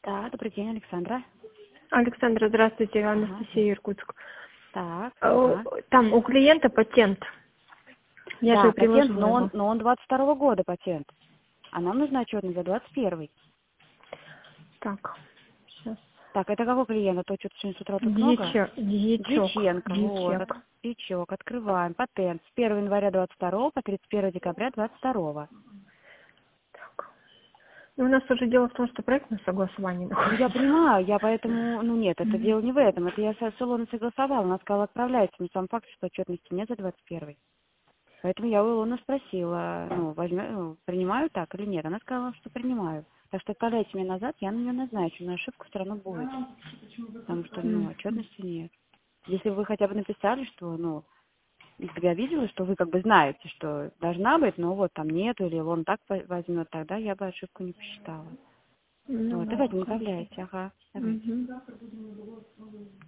Да, добрый день, Александра. Александра, здравствуйте, Ага. Анастасия, Иркутск. Так, ага. Там у клиента патент. Я Да, же патент, приложила но его. он 22-го года патент. А нам нужна отчетность за 21-й. Так, сейчас. Так, это какой клиент? А то что-то сегодня с утра тут много. Дьяченко, вот. Дьячок. Дьячок, открываем. Патент с 1 января 22 по 31 декабря 22. Так. Ну, у нас уже дело в том, что проектное согласование Ну, находится. я понимаю, я поэтому, нет, это дело не в этом. Это я с Илоной согласовала. Она сказала, отправляйте. Но сам факт, что отчетности нет за 21. Поэтому я у Илоны спросила, принимаю так или нет. Она сказала, что принимаю. Так что отправляйте мне назад, я на нее назначу, но ошибка все равно будет. Потому что, отчетности нет. Если бы вы хотя бы написали, что, чтобы я видела, что вы как бы знаете, что должна быть, но вот там нету, или он так возьмет, тогда я бы ошибку не посчитала. Ну, Вот, давайте направляйте, ага. Давайте. Мгм.